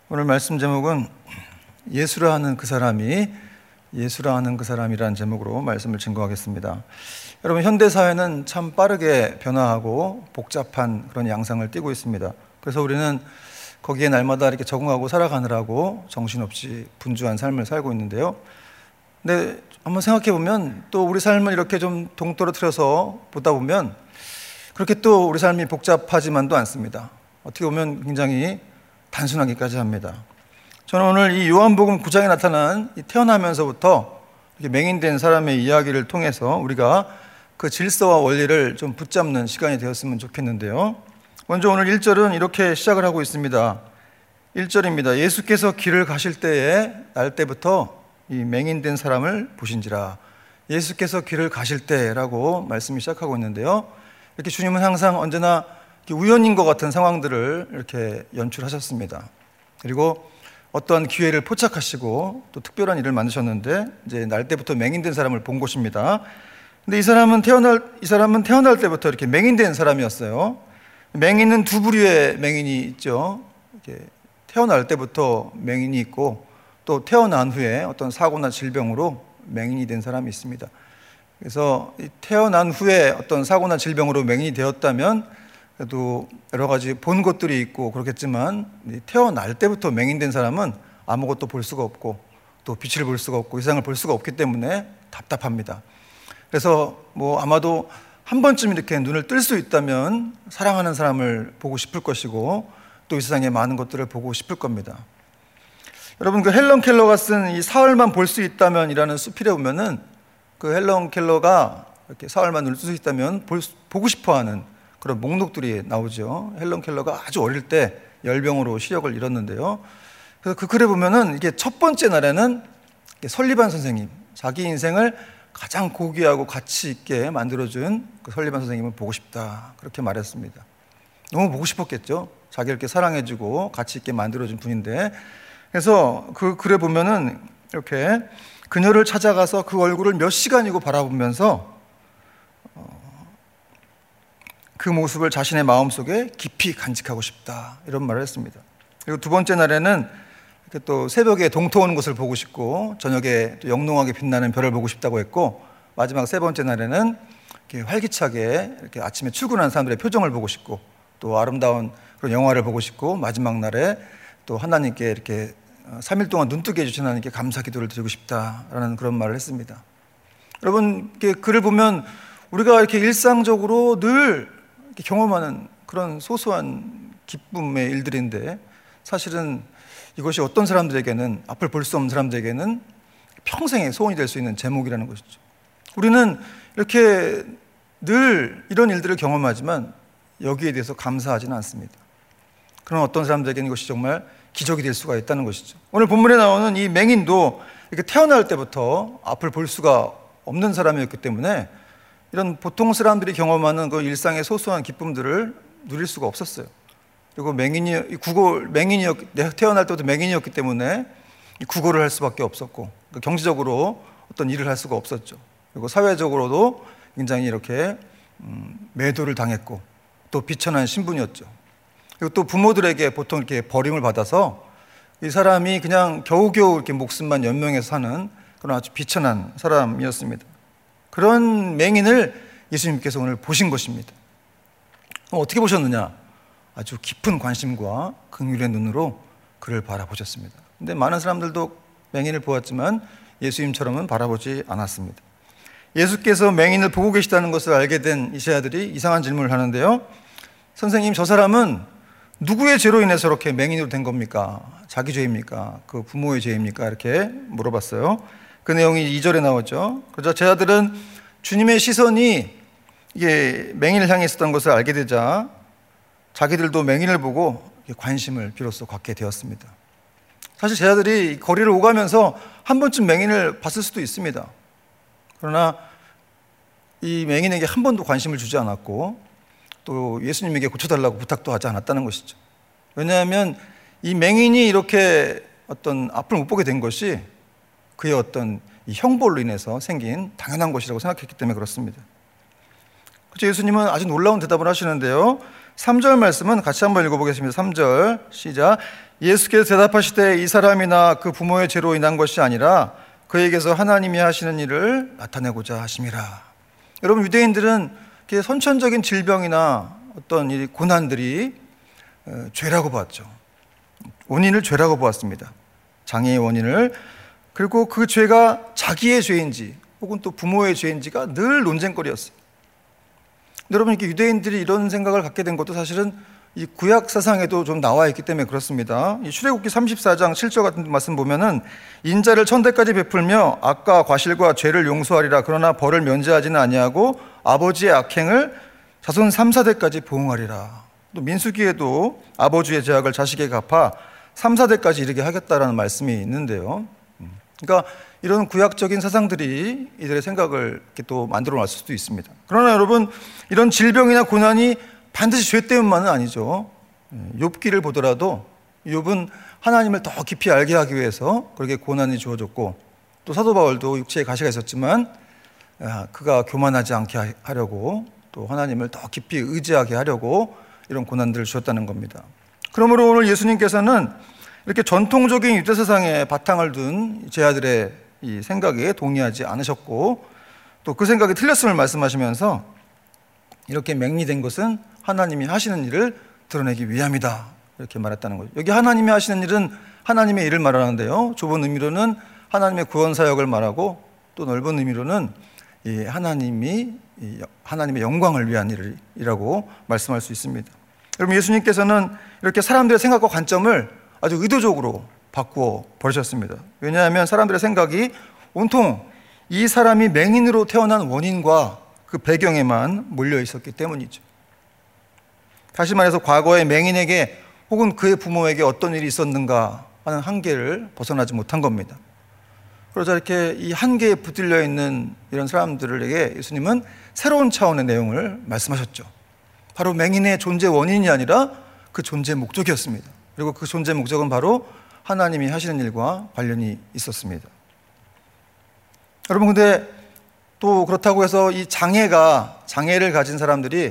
오늘 말씀 제목은 예수라 하는 그 사람이 예수라 하는 그 사람이라는 제목으로 말씀을 증거하겠습니다. 여러분, 현대사회는 참 빠르게 변화하고 복잡한 그런 양상을 띠고 있습니다. 그래서 우리는 거기에 날마다 이렇게 적응하고 살아가느라고 정신없이 분주한 삶을 살고 있는데요. 근데 한번 생각해 보면 또 우리 삶을 이렇게 좀 동떨어뜨려서 보다 보면 그렇게 또 우리 삶이 복잡하지만도 않습니다. 어떻게 보면 굉장히 단순하기까지 합니다. 저는 오늘 이 요한복음 9장에 나타난 이 태어나면서부터 이렇게 맹인된 사람의 이야기를 통해서 우리가 그 질서와 원리를 좀 붙잡는 시간이 되었으면 좋겠는데요. 먼저 오늘 1절은 이렇게 시작을 하고 있습니다. 1절입니다. 예수께서 길을 가실 때에 날 때부터 이 맹인된 사람을 보신지라. 예수께서 길을 가실 때라고 말씀이 시작하고 있는데요. 이렇게 주님은 항상 언제나 우연인 것 같은 상황들을 이렇게 연출하셨습니다. 그리고 어떠한 기회를 포착하시고 또 특별한 일을 만드셨는데 이제 날 때부터 맹인된 사람을 본 것입니다. 근데 이 사람은 태어날 때부터 이렇게 맹인된 사람이었어요. 맹인은 두 부류의 맹인이 있죠. 이렇게 태어날 때부터 맹인이 있고 또 태어난 후에 어떤 사고나 질병으로 맹인이 된 사람이 있습니다. 그래서 태어난 후에 어떤 사고나 질병으로 맹인이 되었다면 그래도 여러 가지 본 것들이 있고 그렇겠지만 태어날 때부터 맹인된 사람은 아무것도 볼 수가 없고 또 빛을 볼 수가 없고 세상을 볼 수가 없기 때문에 답답합니다. 그래서 아마도 한 번쯤 이렇게 눈을 뜰 수 있다면 사랑하는 사람을 보고 싶을 것이고 또 이 세상의 많은 것들을 보고 싶을 겁니다. 여러분, 그 헬런 켈러가 쓴 이 사흘만 볼 수 있다면 이라는 수필에 보면은 그 헬런 켈러가 이렇게 사흘만 눈을 뜰 수 있다면 보고 싶어 하는 그런 목록들이 나오죠. 헬런 켈러가 아주 어릴 때 열병으로 시력을 잃었는데요. 그래서 그 글에 보면은 이게 첫 번째 날에는 설리반 선생님, 자기 인생을 가장 고귀하고 가치 있게 만들어준 그 설리반 선생님을 보고 싶다, 그렇게 말했습니다. 너무 보고 싶었겠죠. 자기를 이렇게 사랑해주고 가치 있게 만들어준 분인데, 그래서 그 글에 보면은 이렇게 그녀를 찾아가서 그 얼굴을 몇 시간이고 바라보면서 그 모습을 자신의 마음속에 깊이 간직하고 싶다, 이런 말을 했습니다. 그리고 두 번째 날에는 이렇게 또 새벽에 동터오는 것을 보고 싶고 저녁에 또 영롱하게 빛나는 별을 보고 싶다고 했고, 마지막 세 번째 날에는 이렇게 활기차게 이렇게 아침에 출근하는 사람들의 표정을 보고 싶고 또 아름다운 그런 영화를 보고 싶고, 마지막 날에 또 하나님께 이렇게 3일 동안 눈뜨게 해주신 하나님께 감사 기도를 드리고 싶다라는 그런 말을 했습니다. 여러분, 이렇게 글을 보면 우리가 이렇게 일상적으로 늘 이렇게 경험하는 그런 소소한 기쁨의 일들인데, 사실은 이것이 어떤 사람들에게는, 앞을 볼 수 없는 사람들에게는 평생의 소원이 될 수 있는 제목이라는 것이죠. 우리는 이렇게 늘 이런 일들을 경험하지만 여기에 대해서 감사하지는 않습니다. 그런 어떤 사람들에게는 이것이 정말 기적이 될 수가 있다는 것이죠. 오늘 본문에 나오는 이 맹인도 이렇게 태어날 때부터 앞을 볼 수가 없는 사람이었기 때문에 이런 보통 사람들이 경험하는 그 일상의 소소한 기쁨들을 누릴 수가 없었어요. 그리고 태어날 때부터 맹인이었기 때문에 구걸을 할 수밖에 없었고, 경제적으로 어떤 일을 할 수가 없었죠. 그리고 사회적으로도 굉장히 이렇게 매도를 당했고 또 비천한 신분이었죠. 그리고 또 부모들에게 보통 이렇게 버림을 받아서 이 사람이 그냥 겨우겨우 이렇게 목숨만 연명해서 사는 그런 아주 비천한 사람이었습니다. 그런 맹인을 예수님께서 오늘 보신 것입니다. 어떻게 보셨느냐? 아주 깊은 관심과 긍휼의 눈으로 그를 바라보셨습니다. 근데 많은 사람들도 맹인을 보았지만 예수님처럼은 바라보지 않았습니다. 예수께서 맹인을 보고 계시다는 것을 알게 된 이세아들이 이상한 질문을 하는데요. 선생님, 저 사람은 누구의 죄로 인해서 이렇게 맹인으로 된 겁니까? 자기 죄입니까? 그 부모의 죄입니까? 이렇게 물어봤어요. 그 내용이 2절에 나오죠. 그러자 제자들은 주님의 시선이 이게 맹인을 향해 있었던 것을 알게 되자 자기들도 맹인을 보고 관심을 비로소 갖게 되었습니다. 사실 제자들이 거리를 오가면서 한 번쯤 맹인을 봤을 수도 있습니다. 그러나 이 맹인에게 한 번도 관심을 주지 않았고 또 예수님에게 고쳐달라고 부탁도 하지 않았다는 것이죠. 왜냐하면 이 맹인이 이렇게 어떤 앞을 못 보게 된 것이 그의 어떤 이 형벌로 인해서 생긴 당연한 것이라고 생각했기 때문에 그렇습니다. 그렇죠. 예수님은 아주 놀라운 대답을 하시는데요. 3절 말씀은 같이 한번 읽어보겠습니다. 3절 시작. 예수께서 대답하시되 이 사람이나 그 부모의 죄로 인한 것이 아니라 그에게서 하나님이 하시는 일을 나타내고자 하심이라. 여러분, 유대인들은 선천적인 질병이나 어떤 이 고난들이 죄라고 봤죠. 원인을 죄라고 보았습니다. 장애의 원인을. 그리고 그 죄가 자기의 죄인지 혹은 또 부모의 죄인지가 늘 논쟁거리였어요. 여러분, 이렇게 유대인들이 이런 생각을 갖게 된 것도 사실은 이 구약 사상에도 좀 나와 있기 때문에 그렇습니다. 이 출애굽기 34장 7절 같은 말씀 보면은 인자를 천대까지 베풀며 악과 과실과 죄를 용서하리라. 그러나 벌을 면제하지는 아니하고 아버지의 악행을 자손 3, 4대까지 보응하리라. 또 민수기에도 아버지의 죄악을 자식에게 갚아 3, 4대까지 이르게 하겠다라는 말씀이 있는데요. 그러니까 이런 구약적인 사상들이 이들의 생각을 이렇게 또 만들어 놨을 수도 있습니다. 그러나 여러분, 이런 질병이나 고난이 반드시 죄 때문만은 아니죠. 욥기를 보더라도 욥은 하나님을 더 깊이 알게 하기 위해서 그렇게 고난이 주어졌고, 또 사도 바울도 육체에 가시가 있었지만 그가 교만하지 않게 하려고, 또 하나님을 더 깊이 의지하게 하려고 이런 고난들을 주셨다는 겁니다. 그러므로 오늘 예수님께서는 이렇게 전통적인 유대 사상에 바탕을 둔 제자들의 이 생각에 동의하지 않으셨고, 또 그 생각이 틀렸음을 말씀하시면서 이렇게 맹리된 것은 하나님이 하시는 일을 드러내기 위함이다, 이렇게 말했다는 거죠. 여기 하나님이 하시는 일은 하나님의 일을 말하는데요, 좁은 의미로는 하나님의 구원 사역을 말하고, 또 넓은 의미로는 이 하나님의 영광을 위한 일이라고 말씀할 수 있습니다. 여러분, 예수님께서는 이렇게 사람들의 생각과 관점을 아주 의도적으로 바꾸어 버리셨습니다. 왜냐하면 사람들의 생각이 온통 이 사람이 맹인으로 태어난 원인과 그 배경에만 몰려 있었기 때문이죠. 다시 말해서 과거에 맹인에게 혹은 그의 부모에게 어떤 일이 있었는가 하는 한계를 벗어나지 못한 겁니다. 그러자 이렇게 이 한계에 붙들려 있는 이런 사람들에게 예수님은 새로운 차원의 내용을 말씀하셨죠. 바로 맹인의 존재 원인이 아니라 그 존재 목적이었습니다. 그리고 그 존재 목적은 바로 하나님이 하시는 일과 관련이 있었습니다. 여러분, 근데 또 그렇다고 해서 이 장애를 가진 사람들이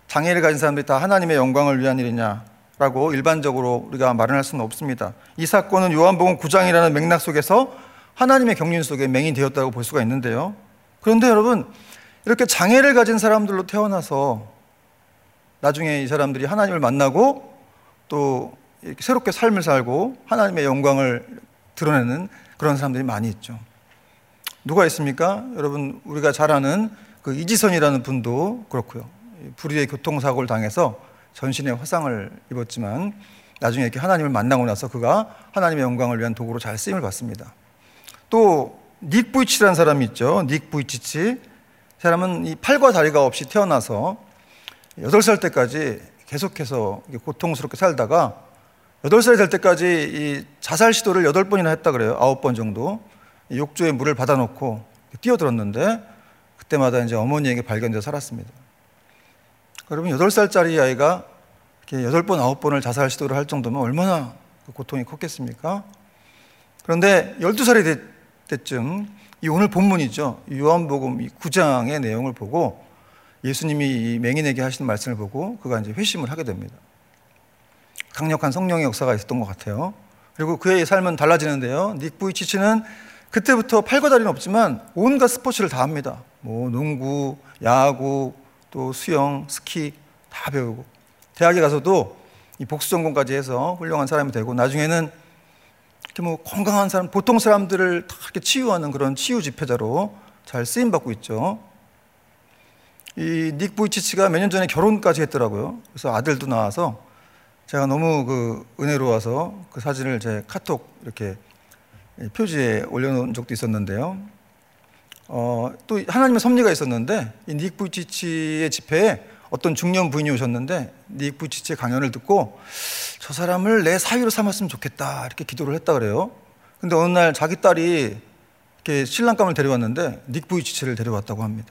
다 하나님의 영광을 위한 일이냐라고 일반적으로 우리가 말을 할 수는 없습니다. 이 사건은 요한복음 9장이라는 맥락 속에서 하나님의 경륜 속에 맹인이 되었다고 볼 수가 있는데요. 그런데 여러분, 이렇게 장애를 가진 사람들로 태어나서 나중에 이 사람들이 하나님을 만나고 또 이렇게 새롭게 삶을 살고 하나님의 영광을 드러내는 그런 사람들이 많이 있죠. 누가 있습니까? 여러분, 우리가 잘 아는 그 이지선이라는 분도 그렇고요. 불의의 교통사고를 당해서 전신에 화상을 입었지만 나중에 이렇게 하나님을 만나고 나서 그가 하나님의 영광을 위한 도구로 잘 쓰임을 받습니다. 또 닉 부이치라는 사람이 있죠. 닉 부이치치. 사람은 이 팔과 다리가 없이 태어나서 8살 때까지 계속해서 고통스럽게 살다가 8살이 될 때까지 이 자살 시도를 8번이나 했다 그래요. 9번 정도. 욕조에 물을 받아놓고 뛰어들었는데 그때마다 이제 어머니에게 발견돼서 살았습니다. 여러분, 8살짜리 아이가 이렇게 8번, 9번을 자살 시도를 할 정도면 얼마나 고통이 컸겠습니까? 그런데 12살이 될 때쯤 이 오늘 본문이죠. 요한복음 9장의 내용을 보고 예수님이 이 맹인에게 하시는 말씀을 보고 그가 이제 회심을 하게 됩니다. 강력한 성령의 역사가 있었던 것 같아요. 그리고 그의 삶은 달라지는데요. 닉 부이치치는 그때부터 팔과 다리는 없지만 온갖 스포츠를 다 합니다. 뭐 농구, 야구, 또 수영, 스키 다 배우고 대학에 가서도 이 복수 전공까지 해서 훌륭한 사람이 되고 나중에는 이렇게 뭐 건강한 사람, 보통 사람들을 다 이렇게 치유하는 그런 치유 집회자로 잘 쓰임 받고 있죠. 이 닉 부이치치가 몇 년 전에 결혼까지 했더라고요. 그래서 아들도 낳아서 제가 너무 그 은혜로워서 그 사진을 제 카톡 이렇게 표지에 올려놓은 적도 있었는데요. 또 하나님의 섭리가 있었는데 이 닉 부이치치의 집회에 어떤 중년 부인이 오셨는데 닉 부이치치의 강연을 듣고 저 사람을 내 사위로 삼았으면 좋겠다 이렇게 기도를 했다 그래요. 근데 어느 날 자기 딸이 이렇게 신랑감을 데려왔는데 닉 부이치치를 데려왔다고 합니다.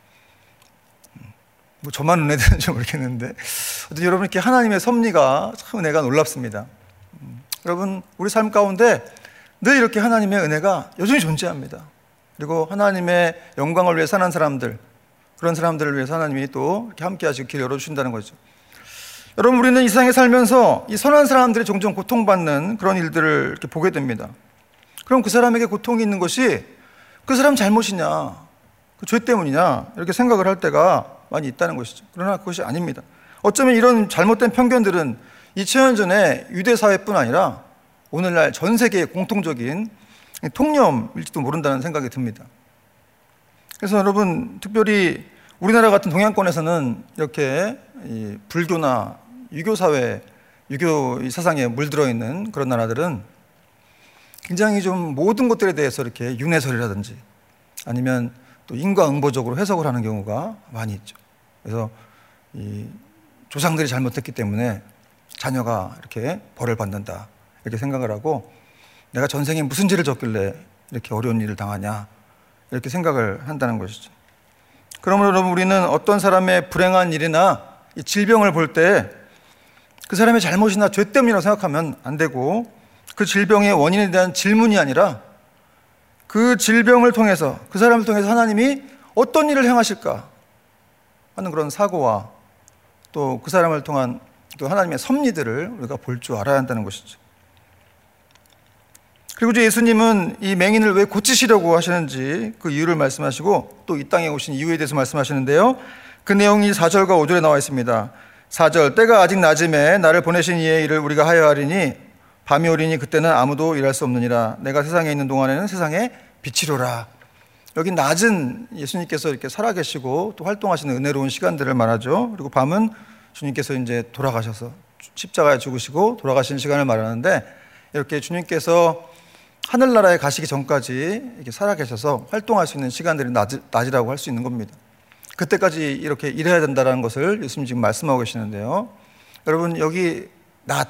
뭐 저만 은혜 되는지 모르겠는데 여러분, 이렇게 하나님의 섭리가 참 은혜가 놀랍습니다. 여러분, 우리 삶 가운데 늘 이렇게 하나님의 은혜가 여전히 존재합니다. 그리고 하나님의 영광을 위해 사는 사람들, 그런 사람들을 위해서 하나님이 또 이렇게 함께 하시고 길 열어주신다는 거죠. 여러분, 우리는 이 세상에 살면서 이 선한 사람들이 종종 고통받는 그런 일들을 이렇게 보게 됩니다. 그럼 그 사람에게 고통이 있는 것이 그 사람 잘못이냐, 그 죄 때문이냐, 이렇게 생각을 할 때가 많이 있다는 것이죠. 그러나 그것이 아닙니다. 어쩌면 이런 잘못된 편견들은 2000년 전에 유대 사회뿐 아니라 오늘날 전 세계의 공통적인 통념일지도 모른다는 생각이 듭니다. 그래서 여러분, 특별히 우리나라 같은 동양권에서는 이렇게 이 불교나 유교 사회, 유교 사상에 물들어 있는 그런 나라들은 굉장히 좀 모든 것들에 대해서 이렇게 윤회설이라든지 아니면 또 인과응보적으로 해석을 하는 경우가 많이 있죠. 그래서 이 조상들이 잘못했기 때문에 자녀가 이렇게 벌을 받는다, 이렇게 생각을 하고, 내가 전생에 무슨 죄를 졌길래 이렇게 어려운 일을 당하냐, 이렇게 생각을 한다는 것이죠. 그러므로 여러분, 우리는 어떤 사람의 불행한 일이나 이 질병을 볼 때 그 사람의 잘못이나 죄 때문이라고 생각하면 안 되고, 그 질병의 원인에 대한 질문이 아니라 그 질병을 통해서, 그 사람을 통해서 하나님이 어떤 일을 행하실까 하는 그런 사고와 또 그 사람을 통한 또 하나님의 섭리들을 우리가 볼 줄 알아야 한다는 것이죠. 그리고 이제 예수님은 이 맹인을 왜 고치시려고 하시는지 그 이유를 말씀하시고 또 이 땅에 오신 이유에 대해서 말씀하시는데요. 그 내용이 4절과 5절에 나와 있습니다. 4절, 때가 아직 낮음에 나를 보내신 이의 일을 우리가 하여 하리니 밤이 오리니 그때는 아무도 일할 수 없느니라. 내가 세상에 있는 동안에는 세상의 빛이로라. 여기 낮은 예수님께서 이렇게 살아계시고 또 활동하시는 은혜로운 시간들을 말하죠. 그리고 밤은 주님께서 이제 돌아가셔서 십자가에 죽으시고 돌아가신 시간을 말하는데, 이렇게 주님께서 하늘나라에 가시기 전까지 이렇게 살아계셔서 활동할 수 있는 시간들이 낮이라고 할 수 있는 겁니다. 그때까지 이렇게 일해야 된다는 것을 예수님 지금 말씀하고 계시는데요. 여러분, 여기 낮,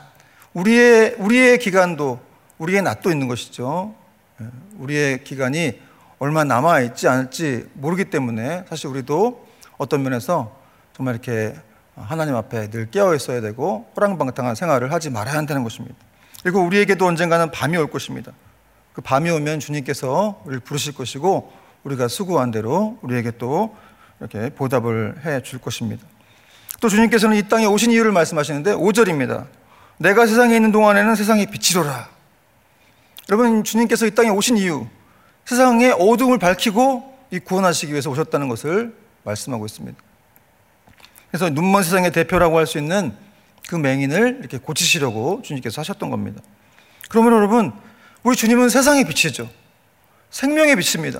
우리의 기간도, 우리의 낮도 있는 것이죠. 우리의 기간이 얼마 남아있지 않을지 모르기 때문에 사실 우리도 어떤 면에서 정말 이렇게 하나님 앞에 늘 깨어 있어야 되고 호랑방탕한 생활을 하지 말아야 한다는 것입니다. 그리고 우리에게도 언젠가는 밤이 올 것입니다. 그 밤이 오면 주님께서 우리를 부르실 것이고 우리가 수고한 대로 우리에게 또 이렇게 보답을 해 줄 것입니다. 또 주님께서는 이 땅에 오신 이유를 말씀하시는데 5절입니다. 내가 세상에 있는 동안에는 세상의 빛이로라. 여러분, 주님께서 이 땅에 오신 이유, 세상의 어둠을 밝히고 이 구원하시기 위해서 오셨다는 것을 말씀하고 있습니다. 그래서 눈먼 세상의 대표라고 할 수 있는 그 맹인을 이렇게 고치시려고 주님께서 하셨던 겁니다. 그러면 여러분, 우리 주님은 세상의 빛이죠. 생명의 빛입니다.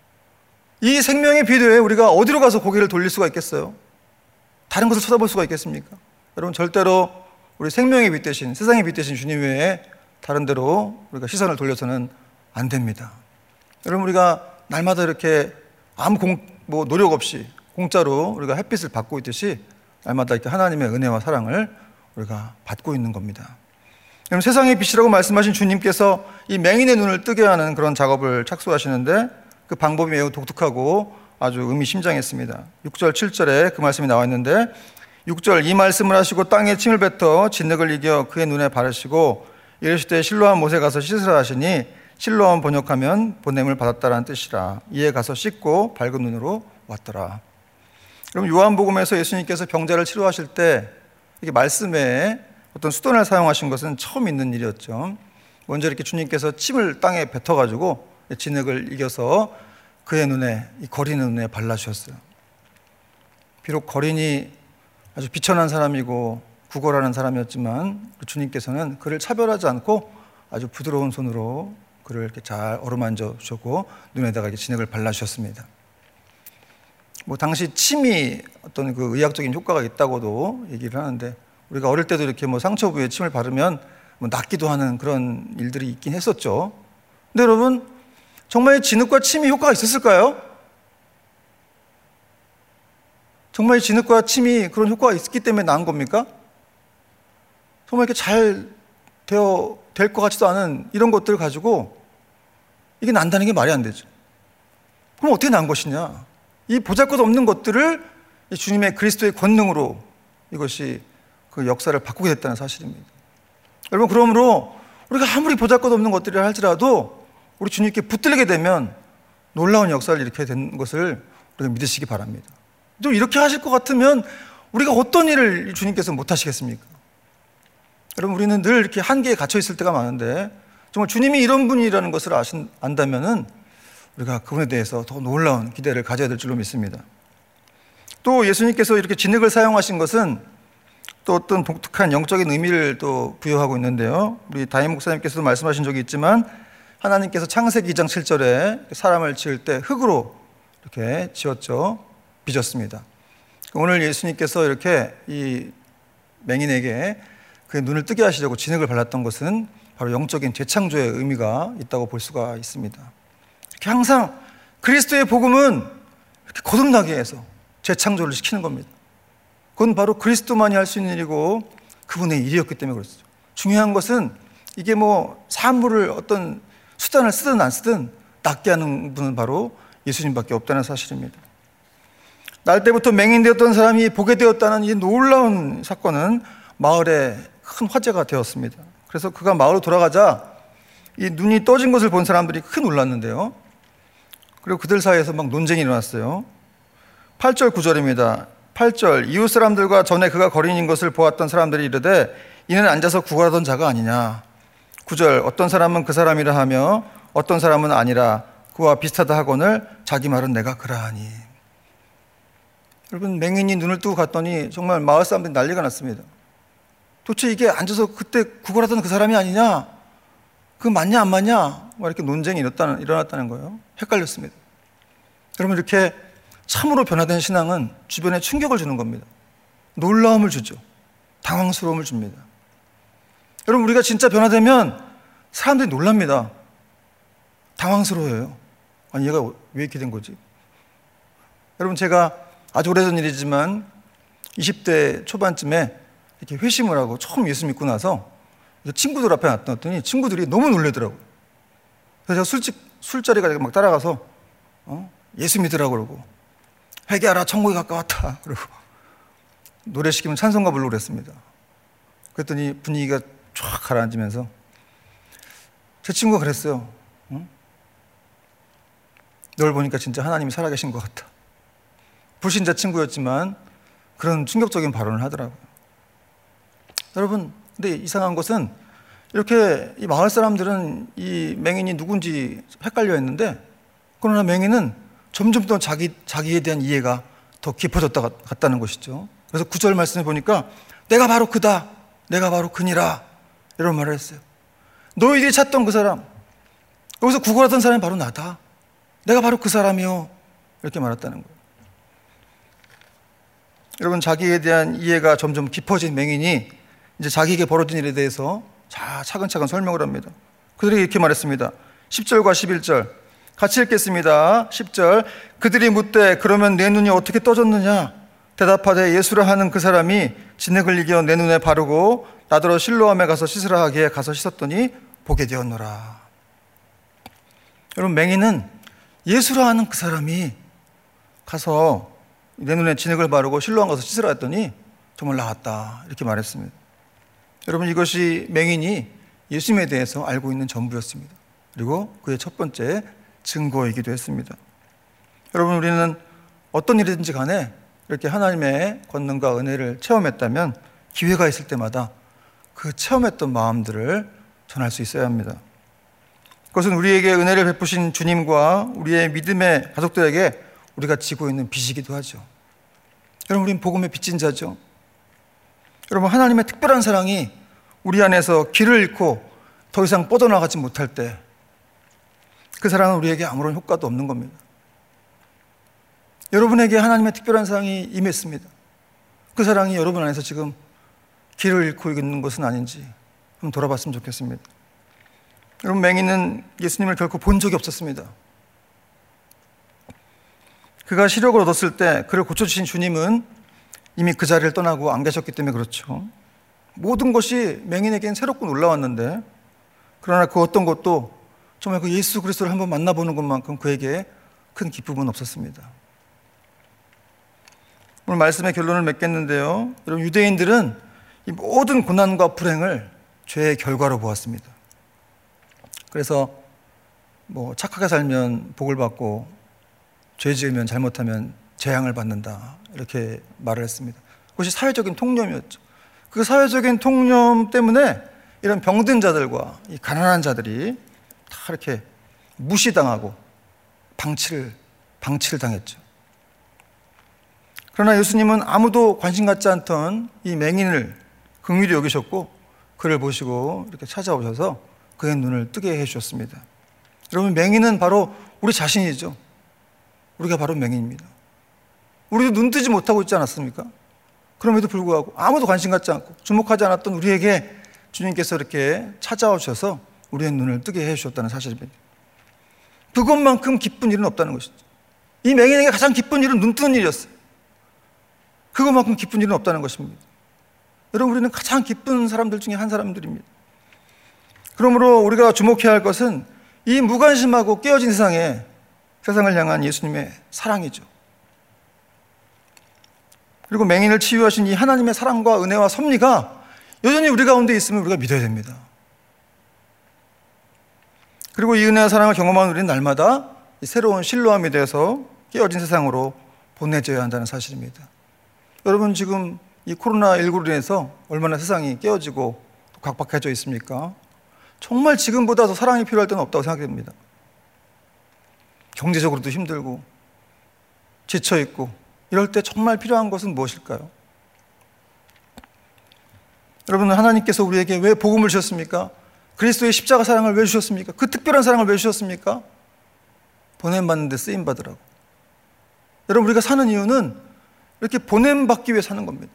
이 생명의 빛 외에 우리가 어디로 가서 고개를 돌릴 수가 있겠어요? 다른 것을 쳐다볼 수가 있겠습니까? 여러분, 절대로 우리 생명의 빛 대신, 세상의 빛 대신 주님 외에 다른 데로 우리가 시선을 돌려서는 안 됩니다. 여러분, 우리가 날마다 이렇게 아무 노력 없이 공짜로 우리가 햇빛을 받고 있듯이 날마다 이렇게 하나님의 은혜와 사랑을 우리가 받고 있는 겁니다. 여러분, 세상의 빛이라고 말씀하신 주님께서 이 맹인의 눈을 뜨게 하는 그런 작업을 착수하시는데 그 방법이 매우 독특하고 아주 의미심장했습니다. 6절, 7절에 그 말씀이 나와 있는데 6절, 이 말씀을 하시고 땅에 침을 뱉어 진흙을 이겨 그의 눈에 바르시고 이르실 때 실로암 못에 가서 씻으라 하시니 실로암 번역하면 보냄을 받았다라는 뜻이라. 이에 가서 씻고 밝은 눈으로 왔더라. 그럼 요한복음에서 예수님께서 병자를 치료하실 때 이게 말씀에 어떤 수단을 사용하신 것은 처음 있는 일이었죠. 먼저 이렇게 주님께서 침을 땅에 뱉어가지고 진흙을 이겨서 그의 눈에, 이 거린의 눈에 발라주셨어요. 비록 거린이 아주 비천한 사람이고 구걸하는 사람이었지만 주님께서는 그를 차별하지 않고 아주 부드러운 손으로 그를 이렇게 잘 어루만져 주셨고 눈에다가 이렇게 진흙을 발라주셨습니다. 당시 침이 어떤 그 의학적인 효과가 있다고도 얘기를 하는데, 우리가 어릴 때도 이렇게 상처 부위에 침을 바르면 낫기도 하는 그런 일들이 있긴 했었죠. 근데 여러분, 정말 진흙과 침이 효과가 있었을까요? 정말 진흙과 침이 그런 효과가 있기 때문에 나은 겁니까? 정말 이렇게 잘 될 것 같지도 않은 이런 것들을 가지고 이게 난다는 게 말이 안 되죠. 그럼 어떻게 난 것이냐? 이 보잘것없는 것들을 주님의 그리스도의 권능으로 이것이 그 역사를 바꾸게 됐다는 사실입니다. 여러분, 그러므로 우리가 아무리 보잘것없는 것들이라 할지라도 우리 주님께 붙들리게 되면 놀라운 역사를 일으키게 된 것을 우리가 믿으시기 바랍니다. 또 이렇게 하실 것 같으면 우리가 어떤 일을 주님께서 못 하시겠습니까? 여러분, 우리는 늘 이렇게 한계에 갇혀 있을 때가 많은데 정말 주님이 이런 분이라는 것을 안다면은 우리가 그분에 대해서 더 놀라운 기대를 가져야 될 줄로 믿습니다. 또 예수님께서 이렇게 진흙을 사용하신 것은 또 어떤 독특한 영적인 의미를 또 부여하고 있는데요. 우리 다임 목사님께서도 말씀하신 적이 있지만 하나님께서 창세기 2장 7절에 사람을 지을 때 흙으로 이렇게 지었죠. 빚었습니다. 오늘 예수님께서 이렇게 이 맹인에게 그의 눈을 뜨게 하시려고 진흙을 발랐던 것은 바로 영적인 재창조의 의미가 있다고 볼 수가 있습니다. 이렇게 항상 그리스도의 복음은 이렇게 거듭나게 해서 재창조를 시키는 겁니다. 그건 바로 그리스도만이 할 수 있는 일이고 그분의 일이었기 때문에 그렇죠. 중요한 것은 이게 뭐 산물을 어떤 수단을 쓰든 안 쓰든 낫게 하는 분은 바로 예수님밖에 없다는 사실입니다. 날 때부터 맹인되었던 사람이 보게 되었다는 이 놀라운 사건은 마을에 큰 화제가 되었습니다. 그래서 그가 마을로 돌아가자 이 눈이 떠진 것을 본 사람들이 크게 놀랐는데요. 그리고 그들 사이에서 막 논쟁이 일어났어요. 8절 9절입니다. 8절 이웃 사람들과 전에 그가 거린인 것을 보았던 사람들이 이르되 이는 앉아서 구걸하던 자가 아니냐. 9절 어떤 사람은 그 사람이라 하며 어떤 사람은 아니라 그와 비슷하다 하거늘 자기 말은 내가 그러하니. 여러분, 맹인이 눈을 뜨고 갔더니 정말 마을 사람들이 난리가 났습니다. 도대체 이게 앉아서 그때 구걸하던 그 사람이 아니냐? 그거 맞냐 안 맞냐? 막 이렇게 논쟁이 일어났다는 거예요. 헷갈렸습니다. 여러분, 이렇게 참으로 변화된 신앙은 주변에 충격을 주는 겁니다. 놀라움을 주죠. 당황스러움을 줍니다. 여러분, 우리가 진짜 변화되면 사람들이 놀랍니다. 당황스러워요. 아니, 얘가 왜 이렇게 된 거지? 여러분, 제가 아주 오래전 일이지만 20대 초반쯤에 이렇게 회심을 하고 처음 예수 믿고 나서 친구들 앞에 나타났더니 친구들이 너무 놀라더라고요. 그래서 제가 술자리가 막 따라가서 예수 믿으라고 그러고 회개하라 천국에 가까웠다 그러고 노래 시키면 찬송가 부르고 그랬습니다. 그랬더니 분위기가 쫙 가라앉으면서 제 친구가 그랬어요. 널 보니까 진짜 하나님이 살아계신 것 같다. 불신자 친구였지만 그런 충격적인 발언을 하더라고요. 여러분, 근데 이상한 것은 이렇게 이 마을 사람들은 이 맹인이 누군지 헷갈려 했는데 그러나 맹인은 점점 더 자기에 대한 이해가 더 깊어졌다 갔다는 것이죠. 그래서 9절 말씀해 보니까 내가 바로 그다, 내가 바로 그니라 이런 말을 했어요. 너희들이 찾던 그 사람, 여기서 구걸하던 사람이 바로 나다. 내가 바로 그 사람이요. 이렇게 말했다는 거예요. 여러분, 자기에 대한 이해가 점점 깊어진 맹인이 이제 자기에게 벌어진 일에 대해서 차근차근 설명을 합니다. 그들이 이렇게 말했습니다. 10절과 11절 같이 읽겠습니다. 10절 그들이 묻되 그러면 내 눈이 어떻게 떠졌느냐? 대답하되 예수라 하는 그 사람이 진흙을 이겨 내 눈에 바르고 나더러 실로암에 가서 씻으라 하기에 가서 씻었더니 보게 되었노라. 여러분, 맹인은 예수라 하는 그 사람이 가서 내 눈에 진흙을 바르고 실로암 가서 씻으라 했더니 정말 나았다 이렇게 말했습니다. 여러분, 이것이 맹인이 예수님에 대해서 알고 있는 전부였습니다. 그리고 그의 첫 번째 증거이기도 했습니다. 여러분, 우리는 어떤 일이든지 간에 이렇게 하나님의 권능과 은혜를 체험했다면 기회가 있을 때마다 그 체험했던 마음들을 전할 수 있어야 합니다. 그것은 우리에게 은혜를 베푸신 주님과 우리의 믿음의 가족들에게 우리가 지고 있는 빚이기도 하죠. 여러분, 우리는 복음의 빚진 자죠. 여러분, 하나님의 특별한 사랑이 우리 안에서 길을 잃고 더 이상 뻗어나가지 못할 때 그 사랑은 우리에게 아무런 효과도 없는 겁니다. 여러분에게 하나님의 특별한 사랑이 임했습니다. 그 사랑이 여러분 안에서 지금 길을 잃고 있는 것은 아닌지 한번 돌아봤으면 좋겠습니다. 여러분, 맹인은 예수님을 결코 본 적이 없었습니다. 그가 시력을 얻었을 때 그를 고쳐주신 주님은 이미 그 자리를 떠나고 안 계셨기 때문에 그렇죠. 모든 것이 맹인에게는 새롭고 놀라웠는데 그러나 그 어떤 것도 정말 그 예수 그리스도를 한번 만나보는 것만큼 그에게 큰 기쁨은 없었습니다. 오늘 말씀의 결론을 맺겠는데요. 여러분, 유대인들은 이 모든 고난과 불행을 죄의 결과로 보았습니다. 그래서 뭐 착하게 살면 복을 받고 죄 지으면 잘못하면 재앙을 받는다 이렇게 말을 했습니다. 그것이 사회적인 통념이었죠. 그 사회적인 통념 때문에 이런 병든 자들과 이 가난한 자들이 다 이렇게 무시당하고 방치를 당했죠. 그러나 예수님은 아무도 관심 갖지 않던 이 맹인을 긍휼히 여기셨고 그를 보시고 이렇게 찾아오셔서 그의 눈을 뜨게 해주셨습니다. 여러분, 맹인은 바로 우리 자신이죠. 우리가 바로 맹인입니다. 우리도 눈 뜨지 못하고 있지 않았습니까? 그럼에도 불구하고 아무도 관심 갖지 않고 주목하지 않았던 우리에게 주님께서 이렇게 찾아오셔서 우리의 눈을 뜨게 해주셨다는 사실입니다. 그것만큼 기쁜 일은 없다는 것이죠. 이 맹인에게 가장 기쁜 일은 눈 뜨는 일이었어요. 그것만큼 기쁜 일은 없다는 것입니다. 여러분, 우리는 가장 기쁜 사람들 중에 한 사람들입니다. 그러므로 우리가 주목해야 할 것은 이 무관심하고 깨어진 세상을 향한 예수님의 사랑이죠. 그리고 맹인을 치유하신 이 하나님의 사랑과 은혜와 섭리가 여전히 우리 가운데 있음을 우리가 믿어야 됩니다. 그리고 이 은혜와 사랑을 경험한 우리는 날마다 이 새로운 실로암이 되어서 깨어진 세상으로 보내져야 한다는 사실입니다. 여러분, 지금 이 코로나19로 인해서 얼마나 세상이 깨어지고 각박해져 있습니까? 정말 지금보다 더 사랑이 필요할 때는 없다고 생각됩니다. 경제적으로도 힘들고 지쳐있고 이럴 때 정말 필요한 것은 무엇일까요? 여러분, 하나님께서 우리에게 왜 복음을 주셨습니까? 그리스도의 십자가 사랑을 왜 주셨습니까? 그 특별한 사랑을 왜 주셨습니까? 보냄받는 데 쓰임받으라고. 여러분, 우리가 사는 이유는 이렇게 보냄받기 위해 사는 겁니다.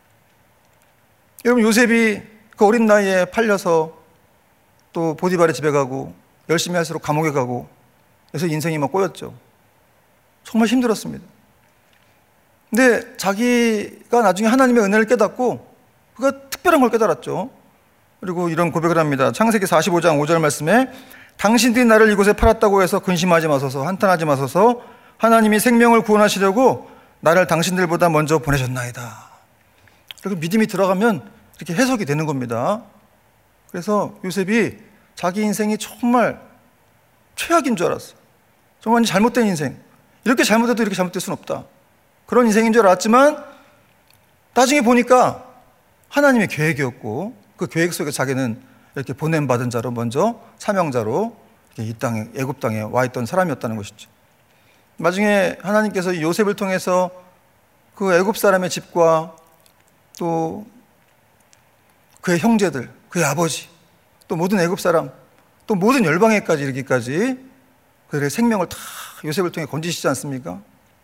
여러분, 요셉이 그 어린 나이에 팔려서 또 보디발의 집에 가고 열심히 할수록 감옥에 가고 그래서 인생이 막 꼬였죠. 정말 힘들었습니다. 근데 자기가 나중에 하나님의 은혜를 깨닫고 그가 특별한 걸 깨달았죠. 그리고 이런 고백을 합니다. 창세기 45장 5절 말씀에 당신들이 나를 이곳에 팔았다고 해서 근심하지 마소서, 한탄하지 마소서. 하나님이 생명을 구원하시려고 나를 당신들보다 먼저 보내셨나이다. 이렇게 믿음이 들어가면 이렇게 해석이 되는 겁니다. 그래서 요셉이 자기 인생이 정말 최악인 줄 알았어요. 정말 잘못된 인생. 이렇게 잘못해도 이렇게 잘못될 수는 없다. 그런 인생인 줄 알았지만 나중에 보니까 하나님의 계획이었고 그 계획 속에 자기는 이렇게 보냄받은 자로 먼저 사명자로 이 땅에, 애굽 땅에 와 있던 사람이었다는 것이죠. 나중에 하나님께서 요셉을 통해서 그 애굽 사람의 집과 또 그의 형제들, 그의 아버지, 또 모든 애굽 사람, 또 모든 열방에까지 이르기까지 그들의 생명을 다 요셉을 통해 건지시지 않습니까?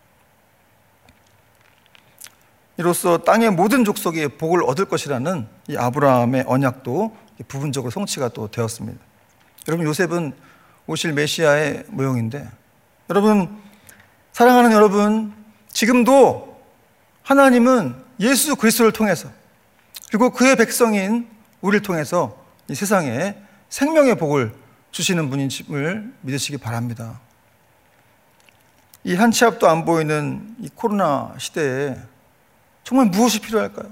이로써 땅의 모든 족속이 복을 얻을 것이라는 이 아브라함의 언약도 부분적으로 성취가 또 되었습니다. 여러분, 요셉은 오실 메시아의 모형인데, 여러분, 사랑하는 여러분, 지금도 하나님은 예수 그리스도를 통해서 그리고 그의 백성인 우리를 통해서 이 세상에 생명의 복을 주시는 분임을 믿으시기 바랍니다. 이 한 치 앞도 안 보이는 이 코로나 시대에 정말 무엇이 필요할까요?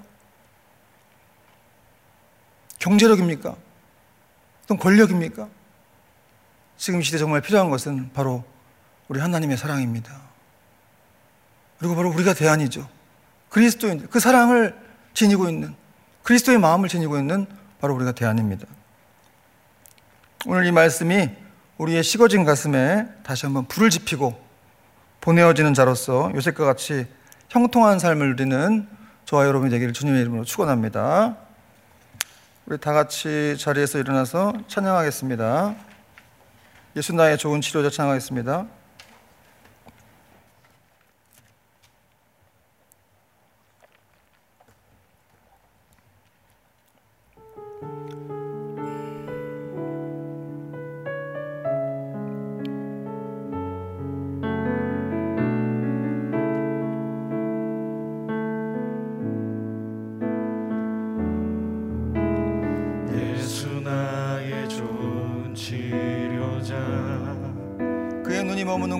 경제력입니까? 어떤 권력입니까? 지금 시대에 정말 필요한 것은 바로 우리 하나님의 사랑입니다. 그리고 바로 우리가 대안이죠. 그리스도인, 그 사랑을 지니고 있는, 그리스도의 마음을 지니고 있는 바로 우리가 대안입니다. 오늘 이 말씀이 우리의 식어진 가슴에 다시 한번 불을 지피고 보내어지는 자로서 요셉과 같이 형통한 삶을 누리는 저와 여러분이 되기를 주님의 이름으로 축원합니다. 우리 다 같이 자리에서 일어나서 찬양하겠습니다. 예수 나의 좋은 치료자 찬양하겠습니다. 그의 눈이 머무는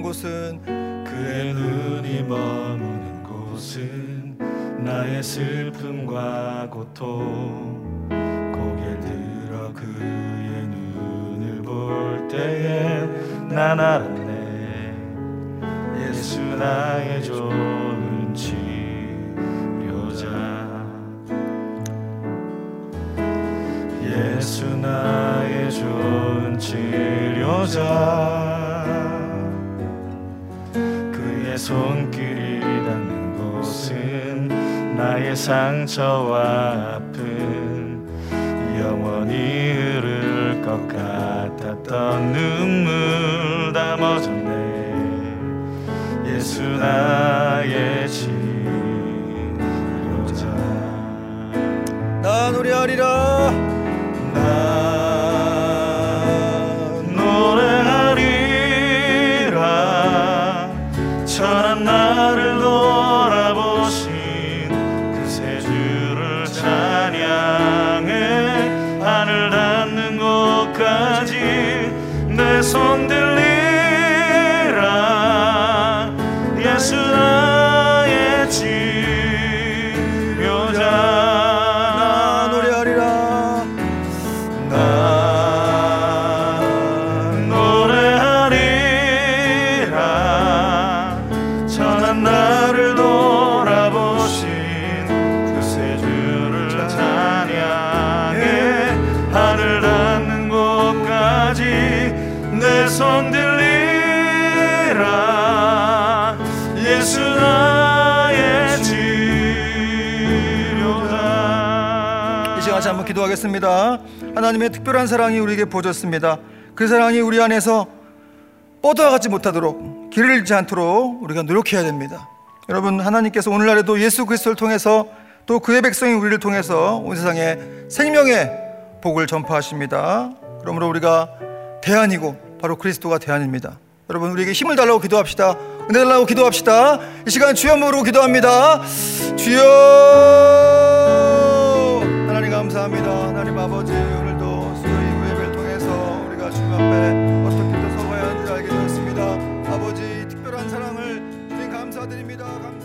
곳은 나의 슬픔과 고통 고개 들어 그의 눈을 볼 때에 난 알았네. 예수 나의 좋은 치료자. 그의 손길이 닿는 곳은 나의 상처와 아픔, 영원히 흐를 것 같았던 눈물 다 멎었네. 예수 나의 치료자. 나 노래하리라. 노래하리라. 천한 나를 돌아보신 그 새 주를 찬양해. 하늘 닿는 곳까지 내 손 들리라. 예수 나의 치료자. 나 노래하리라. 노래하리라. 천한 나를 돌아보신 그 새 주를 찬양해. 하늘 닿는 곳까지 내 손 들리라. 예수 나의 치료자. 이 시간 같이 한번 기도하겠습니다. 하나님의 특별한 사랑이 우리에게 부어졌습니다. 그 사랑이 우리 안에서 뻗어가지 못하도록, 길을 잃지 않도록 우리가 노력해야 됩니다. 여러분, 하나님께서 오늘날에도 예수 그리스도를 통해서 또 그의 백성인 우리를 통해서 온 세상에 생명의 복을 전파하십니다. 그러므로 우리가 대안이고 바로 그리스도가 대안입니다. 여러분, 우리에게 힘을 달라고 기도합시다. 은혜 달라고 기도합시다. 이 시간 주여 부르고 기도합니다. 주여. 하나님 감사합니다. 하나님 아버지, 오늘도 수요일 예배를 통해서 우리가 주님 앞에 어떻게 더 서가야 하는지 알게 되었습니다. 아버지, 특별한 사랑을 주님 감사드립니다.